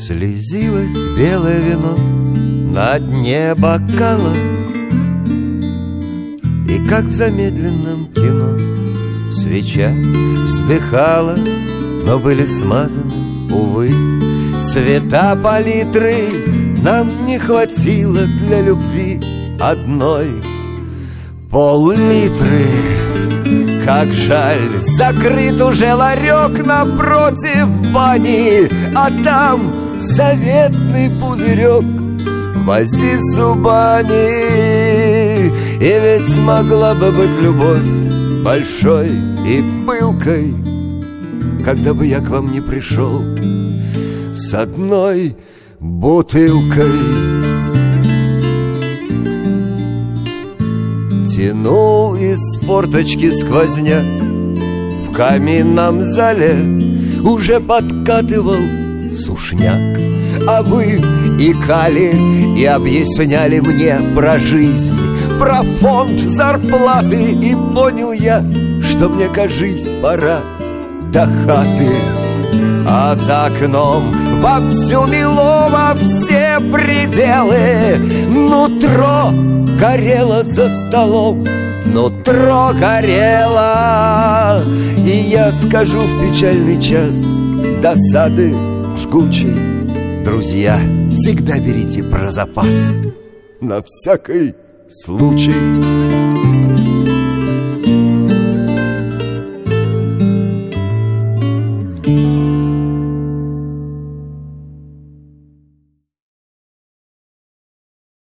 Слезилось белое вино на дне бокала, и как в замедленном кино свеча вздыхала, но были смазаны, увы, цвета палитры. Нам не хватило для любви одной пол-литры. Как жаль, закрыт уже ларек напротив бани, а там заветный пузырек вози зубами. И ведь могла бы быть любовь большой и пылкой, когда бы я к вам не пришел с одной бутылкой. Тянул из форточки сквозняк, в каминном зале уже подкатывал сушняк. А вы икали и объясняли мне про жизнь, про фонд зарплаты. И понял я, что мне, кажись, пора до хаты. А за окном вовсю мело во все пределы. Нутро горело за столом, нутро горело. И я скажу в печальный час досады жгучей: друзья, всегда берите про запас на всякий случай.